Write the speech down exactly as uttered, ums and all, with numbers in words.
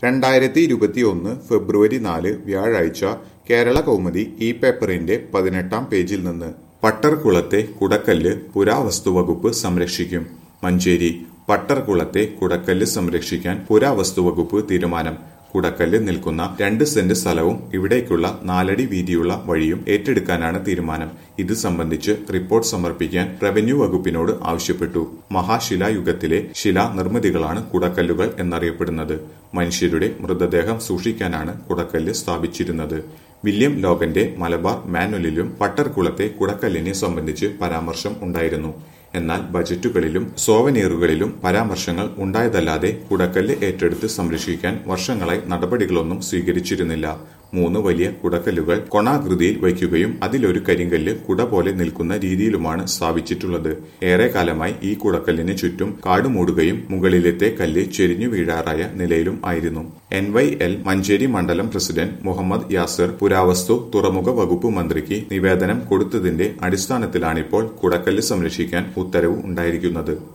രണ്ടായിരത്തി ഇരുപത്തിയൊന്ന് ഫെബ്രുവരി നാല് വ്യാഴാഴ്ച കേരള കൗമുദി ഈ പേപ്പറിന്റെ പതിനെട്ടാം പേജിൽ നിന്ന് പട്ടർകുളത്തെ കുടക്കല്ല് പുരാവസ്തുവകുപ്പ് സംരക്ഷിക്കും. മഞ്ചേരി. പട്ടർകുളത്തെ കുടക്കല്ല് സംരക്ഷിക്കാൻ പുരാവസ്തുവകുപ്പ് തീരുമാനം. കുടക്കല്ല് നിൽക്കുന്ന രണ്ട് സെന്റ് സ്ഥലവും ഇവിടേക്കുള്ള നാലടി വീതിയുള്ള വഴിയും ഏറ്റെടുക്കാനാണ് തീരുമാനം. ഇത് സംബന്ധിച്ച് റിപ്പോർട്ട് സമർപ്പിക്കാൻ റവന്യൂ വകുപ്പിനോട് ആവശ്യപ്പെട്ടു. മഹാശിലായുഗത്തിലെ ശിലാ നിർമ്മിതികളാണ് കുടക്കല്ലുകൾ എന്നറിയപ്പെടുന്നത്. മനുഷ്യരുടെ മൃതദേഹം സൂക്ഷിക്കാനാണ് കുടക്കല്ല് സ്ഥാപിച്ചിരുന്നത്. വില്യം ലോഗന്റെ മലബാർ മാനുവലിലും പട്ടർകുളത്തെ കുടക്കല്ലിനെ സംബന്ധിച്ച് പരാമർശം ഉണ്ടായിരുന്നു. എന്നാൽ ബജറ്റുകളിലും സോവനീറുകളിലും പരാമർശങ്ങൾ ഉണ്ടായതല്ലാതെ കുടക്കല്ല് ഏറ്റെടുത്ത് സംരക്ഷിക്കാൻ വർഷങ്ങളായി നടപടികളൊന്നും സ്വീകരിച്ചിരുന്നില്ല. മൂന്ന് വലിയ കുടക്കല്ലുകൾ കൊണാകൃതിയിൽ വയ്ക്കുകയും അതിലൊരു കരിങ്കല്ല് കുട പോലെ നിൽക്കുന്ന രീതിയിലുമാണ് സ്ഥാപിച്ചിട്ടുള്ളത്. ഏറെക്കാലമായി ഈ കുടക്കല്ലിന് ചുറ്റും കാടുമൂടുകയും മുകളിലത്തെ കല്ല് ചെരിഞ്ഞു വീഴാറായ നിലയിലും ആയിരുന്നു. എൻ വൈ എൽ മഞ്ചേരി മണ്ഡലം പ്രസിഡന്റ് മുഹമ്മദ് യാസിർ പുരാവസ്തു തുറമുഖ വകുപ്പ് മന്ത്രിക്ക് നിവേദനം കൊടുത്തതിന്റെ അടിസ്ഥാനത്തിലാണിപ്പോൾ കുടക്കല്ല് സംരക്ഷിക്കാൻ ഉത്തരവ് ഉണ്ടായിരിക്കുന്നത്.